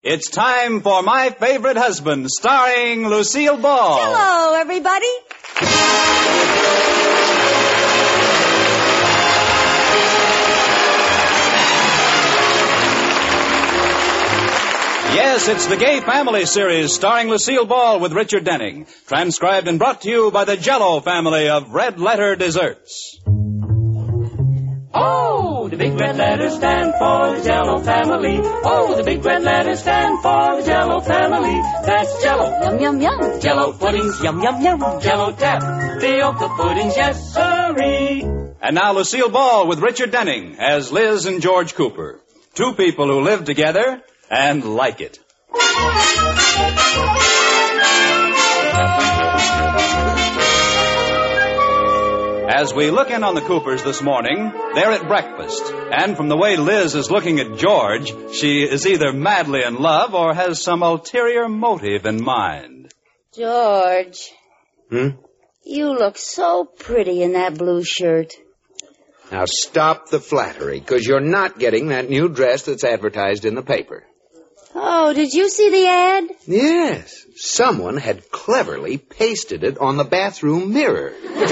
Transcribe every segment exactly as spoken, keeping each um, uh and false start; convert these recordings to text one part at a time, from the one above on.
It's time for My Favorite Husband, starring Lucille Ball. Hello, everybody. Yes, it's the Gay Family series starring Lucille Ball with Richard Denning. Transcribed and brought to you by the Jell-O family of red letter desserts. Oh, the big red letters stand for the Jell-O family. Oh, the big red letters stand for the Jell-O family. That's Jell-O. Yum, yum, yum. Jell-O puddings, yum, yum, yum. Jell-O tapioca puddings, yes, sirree. And now Lucille Ball with Richard Denning as Liz and George Cooper. Two people who live together and like it. As we look in on the Coopers this morning, they're at breakfast. And from the way Liz is looking at George, she is either madly in love or has some ulterior motive in mind. George. Hmm? You look so pretty in that blue shirt. Now stop the flattery, because you're not getting that new dress that's advertised in the paper. Oh, did you see the ad? Yes. Someone had cleverly pasted it on the bathroom mirror.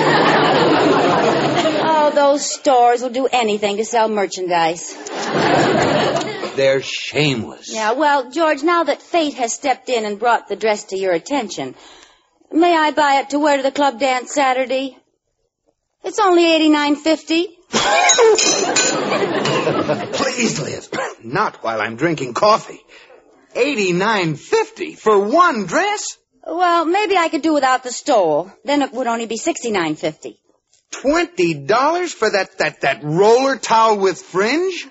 Oh, those stores will do anything to sell merchandise. They're shameless. Yeah, well, George, now that fate has stepped in and brought the dress to your attention, may I buy it to wear to the club dance Saturday? It's only eighty-nine fifty. Please, Liz, not while I'm drinking coffee. eighty-nine fifty for one dress? Well, maybe I could do without the stole. Then it would only be sixty-nine fifty. Twenty dollars for that, that, that roller towel with fringe?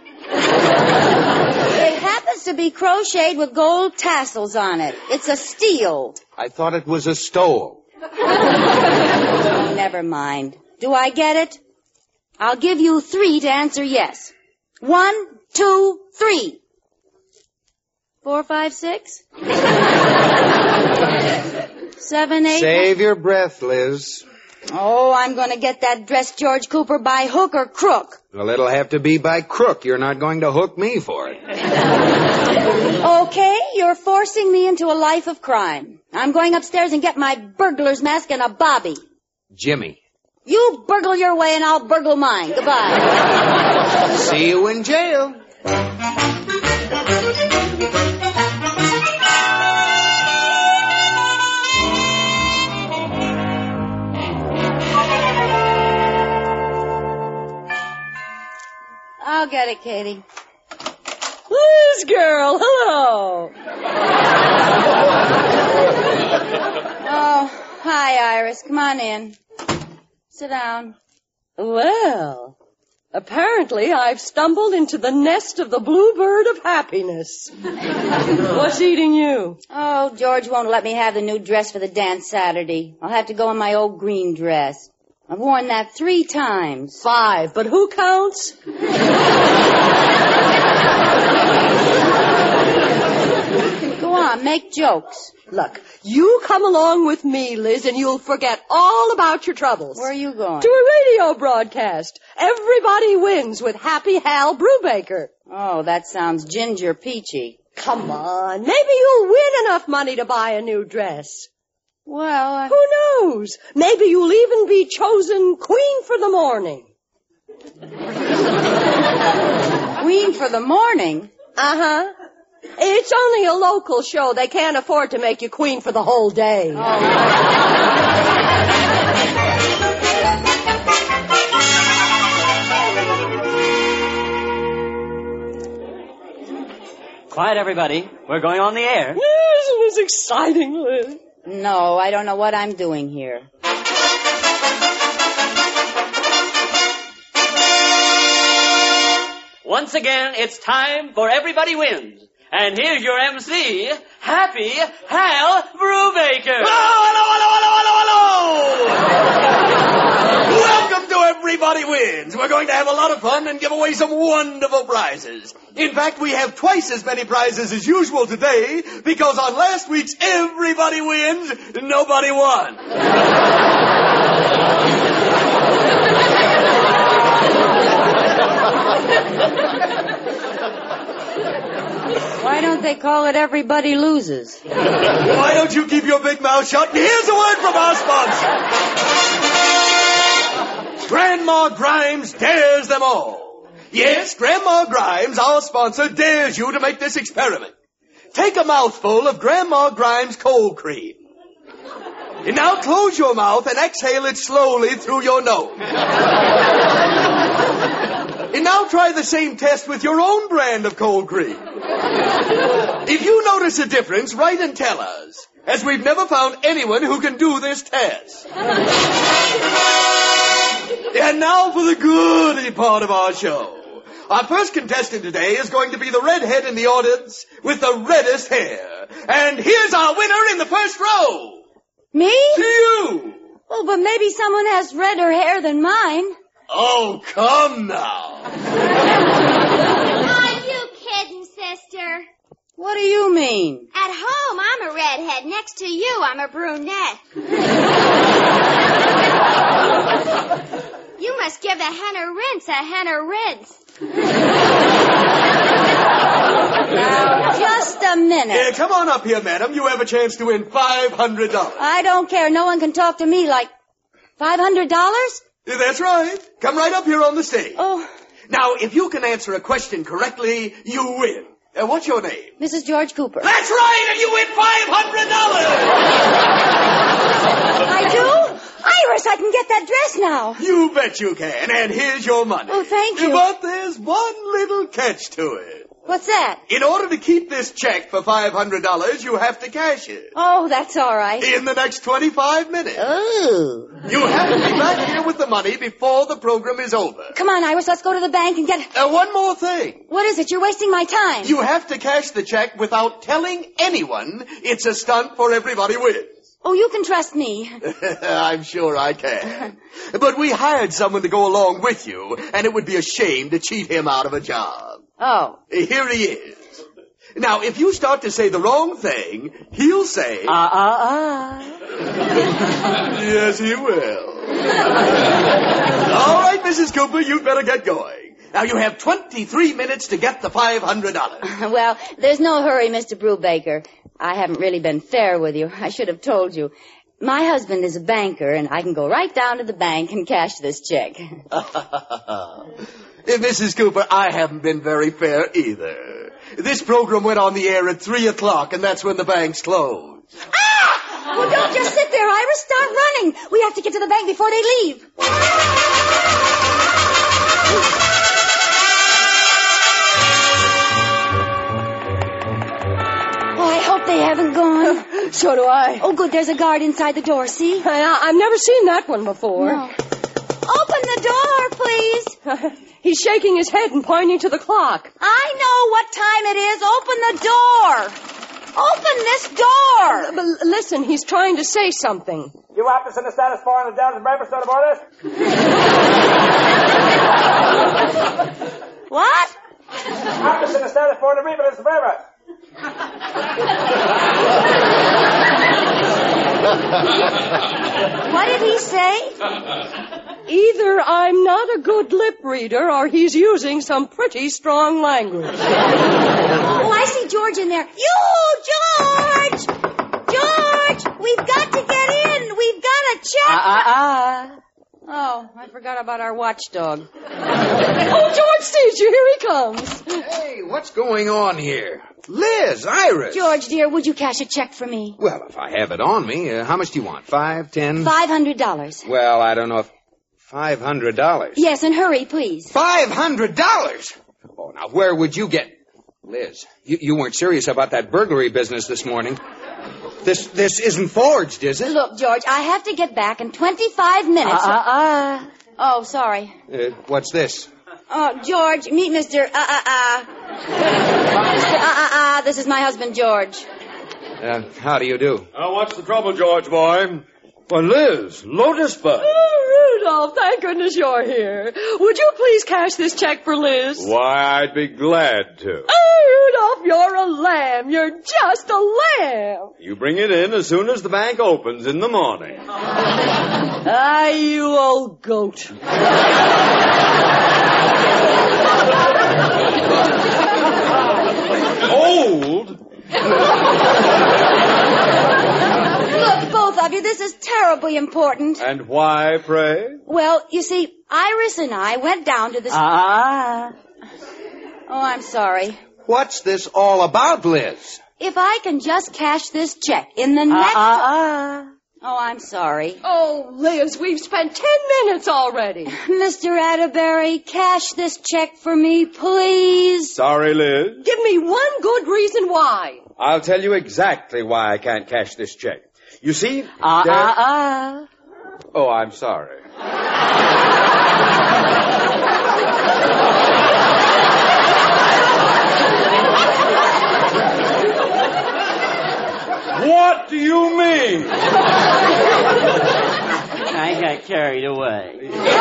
It happens to be crocheted with gold tassels on it. It's a steal. I thought it was a stole. Oh, never mind. Do I get it? I'll give you three to answer yes. One, two, three. Four, five, six? Seven, eight? Save your breath, Liz. Oh, I'm going to get that dress, George Cooper, by hook or crook. Well, it'll have to be by crook. You're not going to hook me for it. Okay, you're forcing me into a life of crime. I'm going upstairs and get my burglar's mask and a bobby. Jimmy. You burgle your way and I'll burgle mine. Goodbye. See you in jail. I'll get it, Katie. Liz, girl, hello. Oh, hi, Iris. Come on in. Sit down. Well, apparently I've stumbled into the nest of the bluebird of happiness. What's eating you? Oh, George won't let me have the new dress for the dance Saturday. I'll have to go in my old green dress. I've worn that three times. Five, but who counts? Go on, make jokes. Look, you come along with me, Liz, and you'll forget all about your troubles. Where are you going? To a radio broadcast. Everybody wins with Happy Hal Brubaker. Oh, that sounds ginger peachy. Come on, maybe you'll win enough money to buy a new dress. Well, I... Who knows? Maybe you'll even be chosen Queen for the Morning. Queen for the Morning? Uh-huh. It's only a local show. They can't afford to make you queen for the whole day. Oh. Quiet, everybody. We're going on the air. Yes, it was exciting, Liz. No, I don't know what I'm doing here. Once again, it's time for Everybody Wins. And here's your M C, Happy Hal Brubaker. Hello, hello, hello, hello, hello, hello! Welcome to Everybody Wins. We're going to have a lot of fun and give away some wonderful prizes. In fact, we have twice as many prizes as usual today because on last week's Everybody Wins, nobody won. Why don't they call it Everybody Loses? Why don't you keep your big mouth shut? And here's a word from our sponsor. Grandma Grimes dares them all. Yes, Grandma Grimes, our sponsor, dares you to make this experiment. Take a mouthful of Grandma Grimes cold cream. And now close your mouth and exhale it slowly through your nose. And now try the same test with your own brand of cold cream. If you notice a difference, write and tell us, as we've never found anyone who can do this test. And now for the goody part of our show. Our first contestant today is going to be the redhead in the audience with the reddest hair. And here's our winner in the first row. Me? To you. Oh, but maybe someone has redder hair than mine. Oh, come now. Are you kidding, sister? What do you mean? At home, I'm a redhead. Next to you, I'm a brunette. You must give the henna rinse a henna rinse. Now, just a minute. Yeah, come on up here, madam. You have a chance to win five hundred dollars. I don't care. No one can talk to me like five hundred dollars? Yeah, that's right. Come right up here on the stage. Oh. Now, if you can answer a question correctly, you win. Uh, what's your name? Missus George Cooper. That's right, and you win five hundred dollars! I do? Iris, I can get that dress now. You bet you can, and here's your money. Oh, thank you. But there's one little catch to it. What's that? In order to keep this check for five hundred dollars, you have to cash it. Oh, that's all right. In the next twenty-five minutes. Oh. You have to be back here with the money before the program is over. Come on, Iris, let's go to the bank and get... Uh, one more thing. What is it? You're wasting my time. You have to cash the check without telling anyone it's a stunt for Everybody Wins. Oh, you can trust me. I'm sure I can. But we hired someone to go along with you, and it would be a shame to cheat him out of a job. Oh. Here he is. Now, if you start to say the wrong thing, he'll say... Ah, ah, ah. Yes, he will. All right, Missus Cooper, you'd better get going. Now, you have twenty-three minutes to get the five hundred dollars. Well, there's no hurry, Mister Brubaker. I haven't really been fair with you. I should have told you. My husband is a banker, and I can go right down to the bank and cash this check. Missus Cooper, I haven't been very fair either. This program went on the air at three o'clock, and that's when the banks closed. Ah! Well, don't just sit there, Iris. Start running. We have to get to the bank before they leave. Oh, I hope they haven't gone. So do I. Oh, good. There's a guard inside the door, see? I, I've never seen that one before. No. Open the door, please. He's shaking his head and pointing to the clock. I know what time it is. Open the door. Open this door. But listen, he's trying to say something. You office in the status bar in the Dallas breakfast out of orders? What? Office in the status bar in the Reaper is the breakfast. What did he say? Either I'm not a good lip reader or he's using some pretty strong language. Oh, I see George in there. You, George! George! We've got to get in. We've got a check. Ah, ah, ah. Oh, I forgot about our watchdog. Oh, George sees you. Here he comes. Hey, what's going on here? Liz, Iris. George, dear, would you cash a check for me? Well, if I have it on me, uh, how much do you want? Five, ten? Five hundred dollars. Well, I don't know if... Five hundred dollars? Yes, and hurry, please. Five hundred dollars? Oh, now, where would you get... Liz, you, you weren't serious about that burglary business this morning. This this isn't forged, is it? Look, George, I have to get back in twenty-five minutes. Ah, ah, ah. Oh, sorry. Uh, what's this? Oh, George, meet Mister Ah, ah, ah. Mister Ah, ah, ah, this is my husband, George. Uh, how do you do? Uh, what's the trouble, George boy? Well, Liz, Lotus Bud. Oh, Rudolph, thank goodness you're here. Would you please cash this check for Liz? Why, I'd be glad to. Oh, Rudolph, you're a lamb. You're just a lamb. You bring it in as soon as the bank opens in the morning. Ah, you old goat. Old? Look, both of you, this is terribly important. And why, pray? Well, you see, Iris and I went down to the... Ah. Oh, I'm sorry. What's this all about, Liz? If I can just cash this check in the next... Ah. Oh, I'm sorry. Oh, Liz, we've spent ten minutes already. Mister Atterbury, cash this check for me, please. Sorry, Liz. Give me one good reason why. I'll tell you exactly why I can't cash this check. You see... Ah, there- ah, ah. Oh, I'm sorry. What do you mean? I got carried away.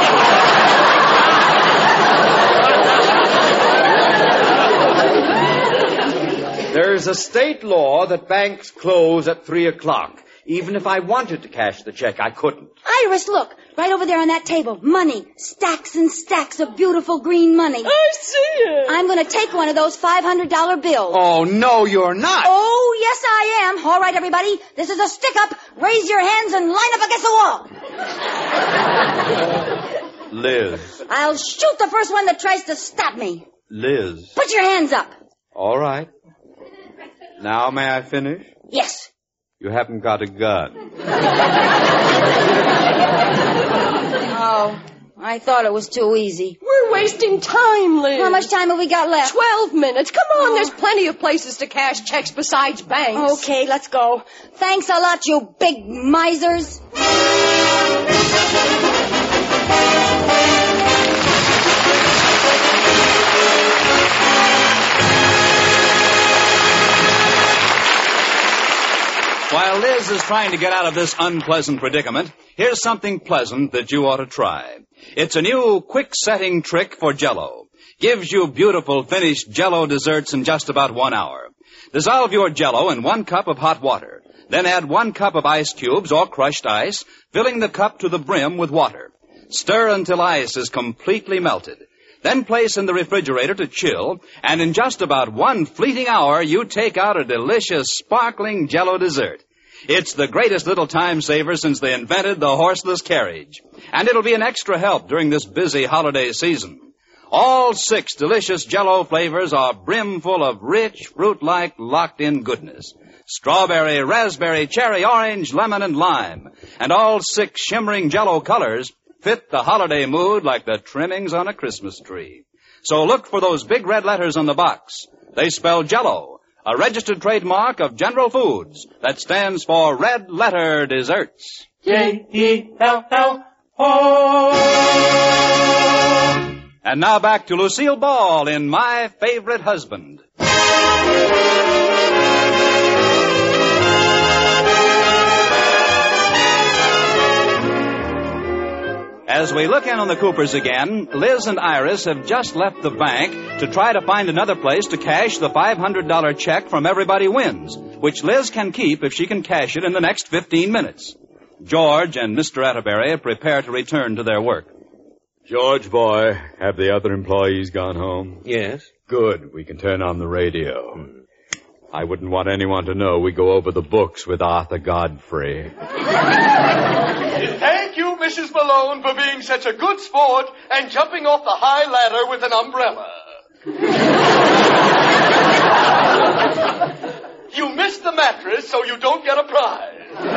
There's a state law that banks close at three o'clock. Even if I wanted to cash the check, I couldn't. Iris, look. Right over there on that table. Money. Stacks and stacks of beautiful green money. I see it. I'm going to take one of those five hundred dollar bills. Oh, no, you're not. Oh, yes, I am. All right, everybody. This is a stick-up. Raise your hands and line up against the wall. Liz. I'll shoot the first one that tries to stop me. Liz. Put your hands up. All right. Now may I finish? Yes. You haven't got a gun. Oh, I thought it was too easy. We're wasting time, Liz. How much time have we got left? Twelve minutes. Come on, Oh. there's plenty of places to cash checks besides banks. Okay, let's go. Thanks a lot, you big misers. While Liz is trying to get out of this unpleasant predicament, here's something pleasant that you ought to try. It's a new quick-setting trick for Jell-O. Gives you beautiful finished Jell-O desserts in just about one hour. Dissolve your Jell-O in one cup of hot water. Then add one cup of ice cubes or crushed ice, filling the cup to the brim with water. Stir until ice is completely melted. Then place in the refrigerator to chill, and in just about one fleeting hour, you take out a delicious, sparkling Jell-O dessert. It's the greatest little time saver since they invented the horseless carriage. And it'll be an extra help during this busy holiday season. All six delicious Jell-O flavors are brimful of rich, fruit-like, locked-in goodness. Strawberry, raspberry, cherry, orange, lemon, and lime. And all six shimmering Jell-O colors fit the holiday mood like the trimmings on a Christmas tree. So look for those big red letters on the box. They spell Jell-O, a registered trademark of General Foods that stands for Red Letter Desserts. J E L L O. And now back to Lucille Ball in My Favorite Husband. As we look in on the Coopers again, Liz and Iris have just left the bank to try to find another place to cash the five hundred dollar check from Everybody Wins, which Liz can keep if she can cash it in the next fifteen minutes. George and Mister Atterbury prepare to return to their work. George, boy, have the other employees gone home? Yes. Good. We can turn on the radio. I wouldn't want anyone to know we go over the books with Arthur Godfrey. Thank you, Missus Malone, for being such a good sport and jumping off the high ladder with an umbrella. You missed the mattress, so you don't get a prize.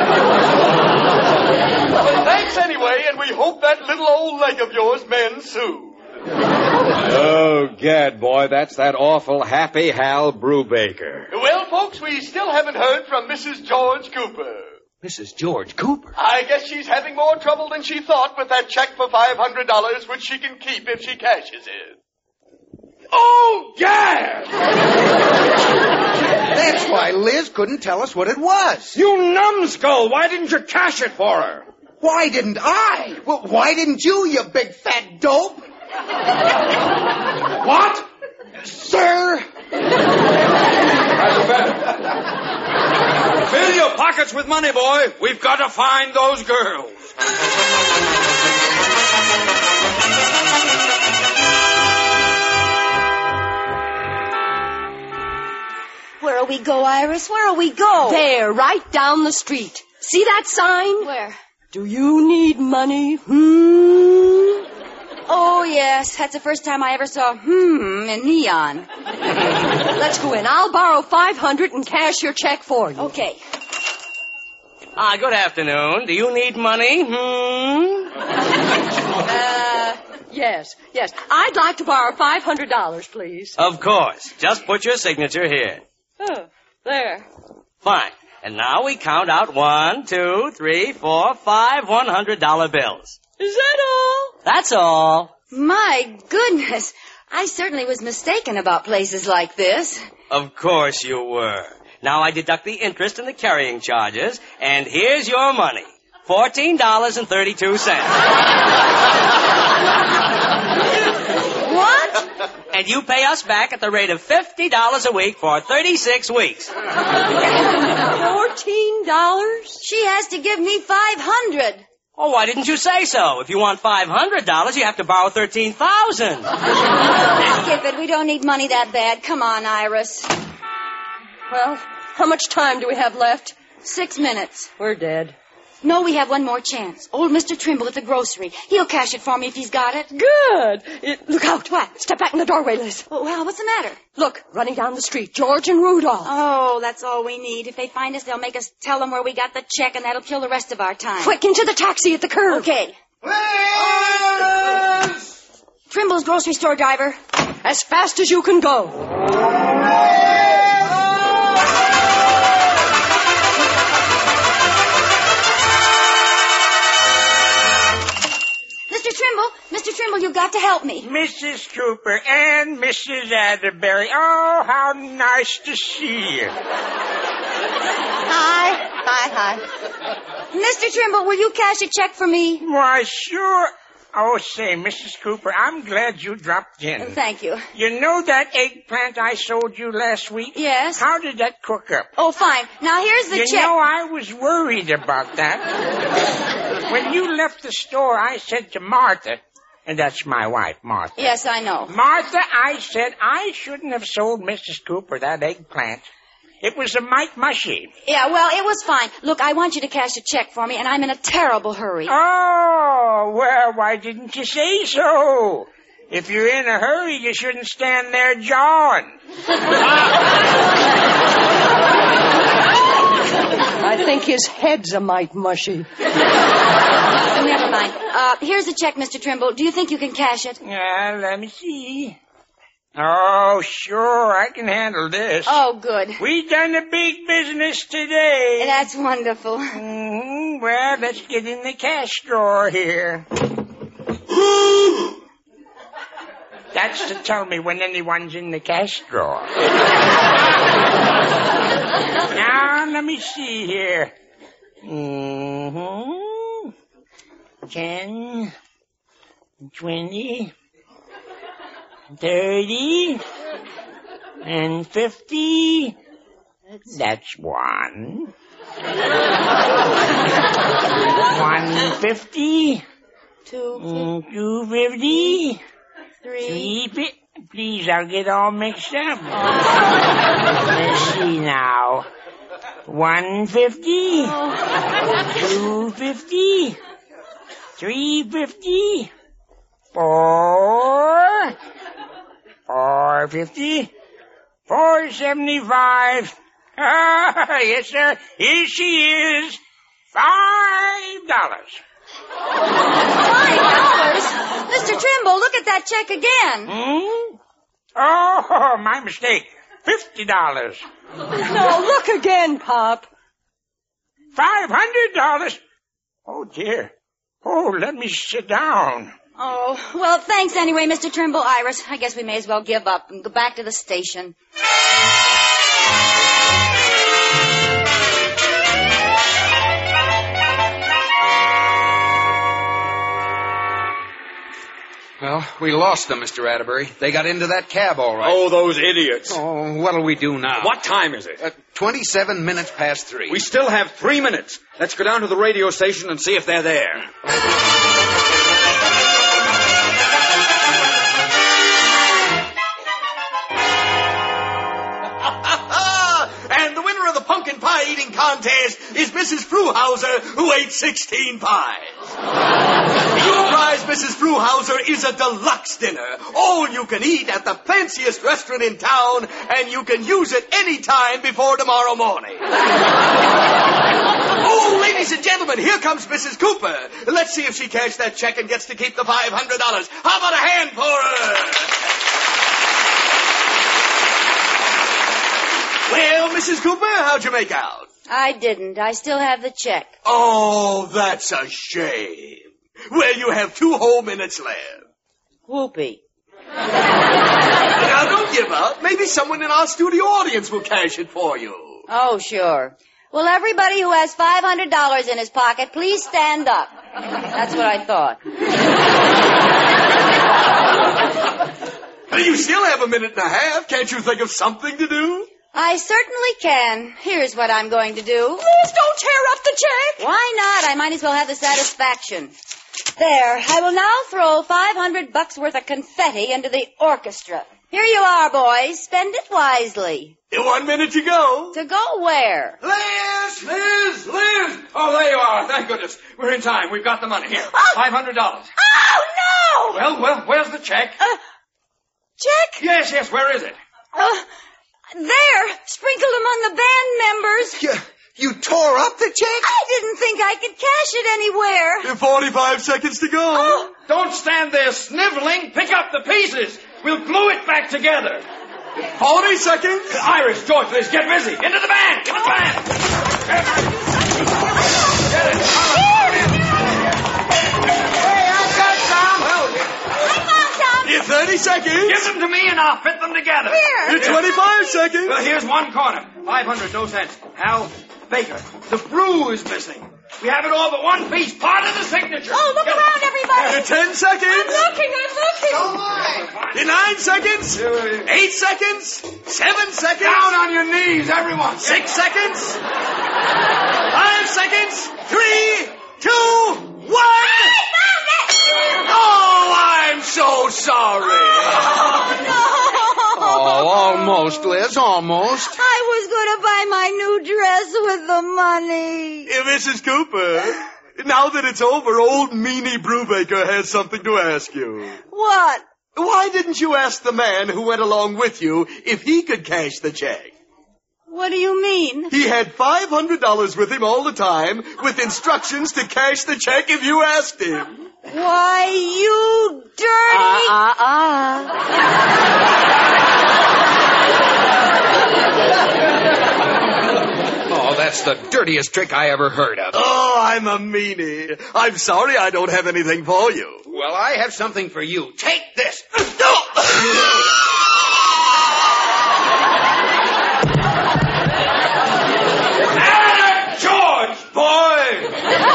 But thanks anyway, and we hope that little old leg of yours mends soon. Oh, gad, boy, that's that awful Happy Hal Brubaker. Well, folks, we still haven't heard from Missus George Cooper. Missus George Cooper? I guess she's having more trouble than she thought with that check for five hundred dollars, which she can keep if she cashes it. Oh, gad! That's why Liz couldn't tell us what it was. You numbskull! Why didn't you cash it for her? Why didn't I? Well, why didn't you, you big fat dope? What? Sir? That's better. Fill your pockets with money, boy. We've got to find those girls. Where'll we go, Iris? Where'll we go? There, right down the street. See that sign? Where? Do you need money? Hmm? Oh, yes. That's the first time I ever saw hmm in neon. Let's go in. I'll borrow five hundred and cash your check for you. Okay. Ah, good afternoon. Do you need money? Hmm? Uh, yes, yes. I'd like to borrow five hundred dollars, please. Of course. Just put your signature here. Oh, there. Fine. And now we count out one, two, three, four, five one hundred dollar bills. Is that all? That's all. My goodness. I certainly was mistaken about places like this. Of course you were. Now I deduct the interest and the carrying charges, and here's your money. Fourteen dollars and thirty-two cents. What? And you pay us back at the rate of fifty dollars a week for thirty-six weeks. Fourteen dollars? She has to give me five hundred. Oh, why didn't you say so? If you want five hundred dollars, you have to borrow thirteen thousand dollars. Skip it. We don't need money that bad. Come on, Iris. Well, how much time do we have left? Six minutes. We're dead. No, we have one more chance. Old Mister Trimble at the grocery. He'll cash it for me if he's got it. Good. It, look out. What? Step back in the doorway, Liz. Oh, well, what's the matter? Look, running down the street, George and Rudolph. Oh, that's all we need. If they find us, they'll make us tell them where we got the check, and that'll kill the rest of our time. Quick, into the taxi at the curb. Okay. Trimble's grocery store driver. As fast as you can go. Mister Trimble, Mister Trimble, you've got to help me. Missus Cooper and Missus Atterbury. Oh, how nice to see you. Hi. Hi, hi. Mister Trimble, will you cash a check for me? Why, sure. Oh, say, Missus Cooper, I'm glad you dropped in. Thank you. You know that eggplant I sold you last week? Yes. How did that cook up? Oh, fine. Now, here's the you check. You know, I was worried about that. When you left the store, I said to Martha, and that's my wife, Martha. Yes, I know. Martha, I said I shouldn't have sold Missus Cooper that eggplant. It was a mite mushy. Yeah, well, it was fine. Look, I want you to cash a check for me, and I'm in a terrible hurry. Oh, well, why didn't you say so? If you're in a hurry, you shouldn't stand there jawing. I think his head's a mite mushy. Never mind. Uh, here's the check, Mister Trimble. Do you think you can cash it? Yeah, let me see. Oh, sure, I can handle this. Oh, good. We done a big business today. That's wonderful. Mm-hmm. Well, let's get in the cash drawer here. That's to tell me when anyone's in the cash drawer. Now, let me see here. Mm-hmm. Ten, twenty, thirty, and fifty. That's one. One fifty. Two. Mm, two fifty. Three. Three fifty. Please, I'll get all mixed up. Let's see now. One fifty. Two fifty. Three fifty. Four. Four fifty. Four seventy-five. Ah, yes, sir. Here she is. Five dollars. Five dollars? Mister Trimble, look at that check again. Hmm? Oh, my mistake. Fifty dollars. No, look again, Pop. Five hundred dollars. Oh, dear. Oh, let me sit down. Oh, well, thanks anyway, Mister Trimble. Iris, I guess we may as well give up and go back to the station. Well, we lost them, Mister Atterbury. They got into that cab all right. Oh, those idiots. Oh, what'll we do now? What time is it? Uh, twenty-seven minutes past three. We still have three minutes. Let's go down to the radio station and see if they're there. pumpkin pie eating contest is Missus Fruhauser, who ate sixteen pies. Your prize, Missus Fruhauser, is a deluxe dinner. All you can eat at the fanciest restaurant in town, and you can use it any time before tomorrow morning. Oh, ladies and gentlemen, here comes Missus Cooper. Let's see if she cashed that check and gets to keep the five hundred dollars. How about a hand for her? Well, Missus Cooper, how'd you make out? I didn't. I still have the check. Oh, that's a shame. Well, you have two whole minutes left. Whoopee. Now, don't give up. Maybe someone in our studio audience will cash it for you. Oh, sure. Well, everybody who has five hundred dollars in his pocket, please stand up. That's what I thought. You still have a minute and a half. Can't you think of something to do? I certainly can. Here's what I'm going to do. Liz, don't tear up the check. Why not? I might as well have the satisfaction. There. I will now throw five hundred bucks worth of confetti into the orchestra. Here you are, boys. Spend it wisely. One minute to go. To go where? Liz! Liz! Liz! Oh, there you are. Thank goodness. We're in time. We've got the money. Here. Oh. five hundred dollars. Oh, no! Well, well, where's the check? Uh, check? Yes, yes, where is it? Uh, there. Sprinkled among the band members. You, you tore up the check? I didn't think I could cash it anywhere. forty-five seconds to go. Oh. Don't stand there sniveling. Pick up the pieces. We'll glue it back together. forty seconds. Iris, George, Liz, get busy. Into the band. Into the band. Get it. Hey, I've got some. I found some. In thirty seconds. Give them to me and I'll fit them together. Here. In twenty-five seconds. Well, here's one corner. five hundred, no cents. Hal Baker. The brew is missing. We have it all but one piece. Part of the signature. Oh, look Get around, it. everybody. In ten seconds. I'm looking, I'm looking. In nine seconds. Eight seconds. Seven seconds. Down on your knees, everyone. Six seconds. Five seconds. Three, two, one. I found it. Oh, I'm so sorry. Oh, almost, Liz, almost. I was going to buy my new dress with the money. Hey, Missus Cooper, now that it's over, old Meanie Brubaker has something to ask you. What? Why didn't you ask the man who went along with you if he could cash the check? What do you mean? He had five hundred dollars with him all the time, with instructions to cash the check if you asked him. Why, you dirty... Uh, uh, uh. Oh, that's the dirtiest trick I ever heard of. Oh, I'm a meanie. I'm sorry I don't have anything for you. Well, I have something for you. Take this. George, boy!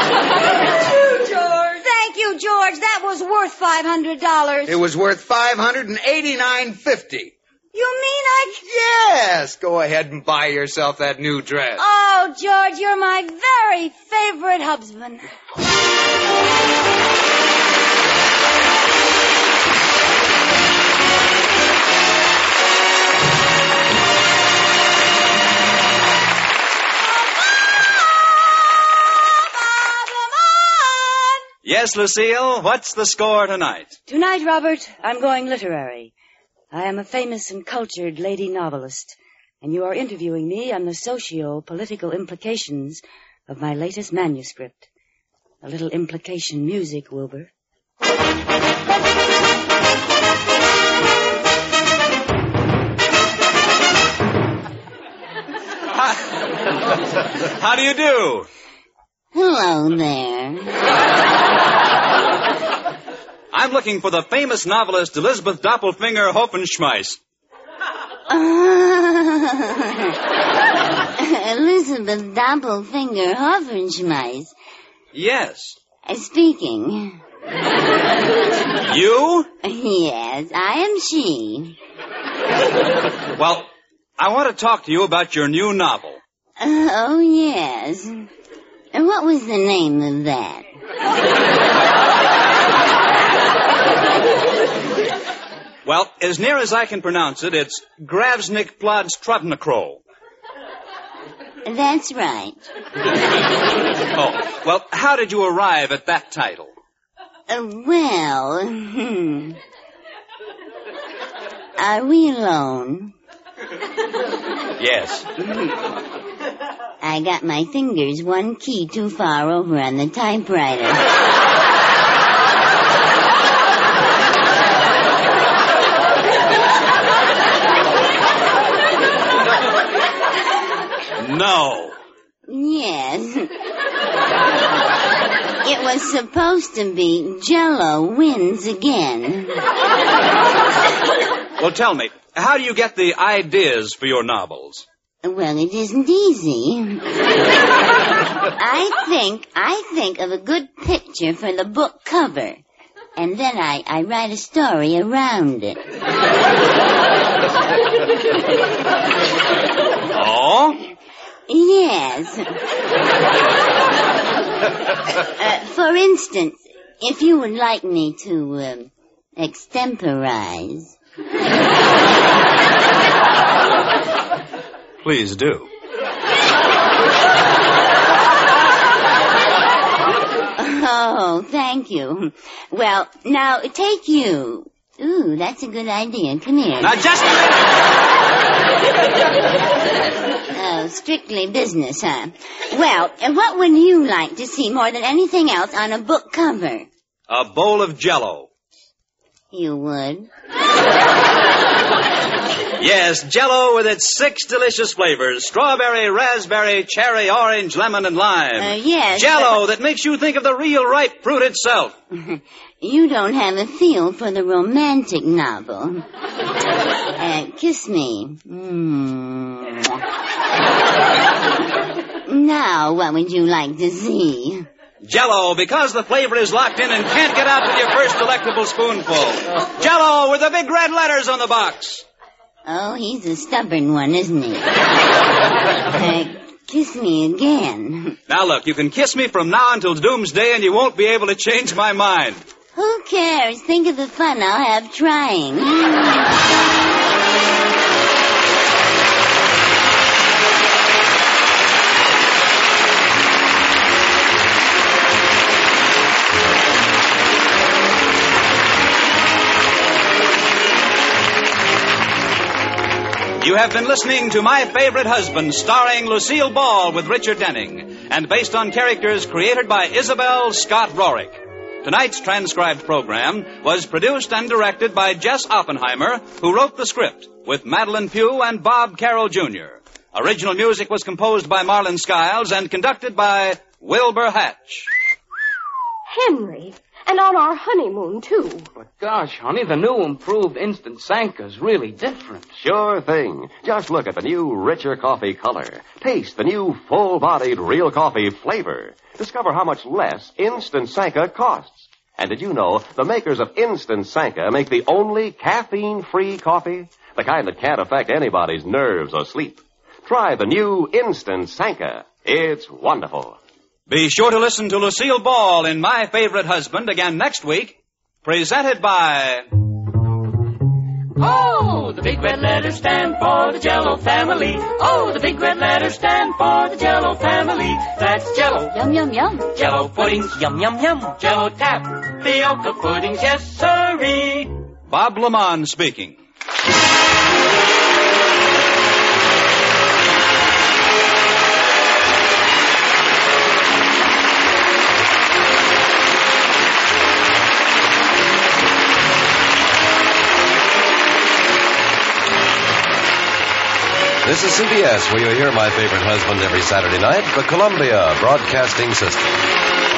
Thank you, George. That was worth five hundred dollars. It was worth five hundred eighty-nine fifty. You mean I... Yes, go ahead and buy yourself that new dress. Oh, George, you're my very favorite husband. Yes, Lucille, what's the score tonight? Tonight, Robert, I'm going literary. I am a famous and cultured lady novelist, and you are interviewing me on the socio-political implications of my latest manuscript. A little implication music, Wilbur. How do you do? Hello there. I'm looking for the famous novelist Elizabeth Doppelfinger Hoffenschmeiss. Elizabeth Doppelfinger Hoffenschmeiss. Yes. Uh, speaking. You? Yes, I am she. Well, I want to talk to you about your new novel. Uh, oh, yes. And what was the name of that? Well, as near as I can pronounce it, it's Gravsnik Plodstrudnikro. That's right. Oh, well, how did you arrive at that title? Uh, well, hmm. Are we alone? Yes. I got my fingers one key too far over on the typewriter. No. Yes. It was supposed to be Jell-O wins again. Well, tell me, how do you get the ideas for your novels? Well, it isn't easy. I think, I think of a good picture for the book cover. And then I, I write a story around it. Oh? Yes. uh, for instance, if you would like me to um, extemporize. Please do. Oh, thank you. Well, now, take you. Ooh, that's a good idea. Come here. Now, just a minute. Oh, strictly business, huh? Well, and what would you like to see more than anything else on a book cover? A bowl of Jell-O. You would? Yes, Jell-O with its six delicious flavors. Strawberry, raspberry, cherry, orange, lemon, and lime. Uh, yes. Jell-O that makes you think of the real ripe fruit itself. You don't have a feel for the romantic novel. Uh, kiss me. Mm. Now, what would you like to see? Jell-O, because the flavor is locked in and can't get out with your first delectable spoonful. Jell-O with the big red letters on the box. Oh, he's a stubborn one, isn't he? uh, kiss me again. Now look, you can kiss me from now until doomsday and you won't be able to change my mind. Who cares? Think of the fun I'll have trying. You have been listening to My Favorite Husband, starring Lucille Ball with Richard Denning, and based on characters created by Isabel Scott Rorick. Tonight's transcribed program was produced and directed by Jess Oppenheimer, who wrote the script, with Madeline Pugh and Bob Carroll Junior Original music was composed by Marlon Skiles and conducted by Wilbur Hatch. Henry, and on our honeymoon, too. But gosh, honey, the new improved Instant Sanka's really different. Sure thing. Just look at the new richer coffee color. Taste the new full-bodied real coffee flavor. Discover how much less Instant Sanka costs. And did you know the makers of Instant Sanka make the only caffeine-free coffee? The kind that can't affect anybody's nerves or sleep. Try the new Instant Sanka. It's wonderful. Be sure to listen to Lucille Ball in My Favorite Husband again next week, presented by... Oh, the big red letters stand for the Jell-O family. Oh, the big red letters stand for the Jell-O family. That's Jell-O. Yum, yum, yum. Jell-O puddings, yum, yum, yum. Jell-O tapioca puddings, yes, sirree. Bob Lamont speaking. This is C B S, where you hear My Favorite Husband every Saturday night, the Columbia Broadcasting System.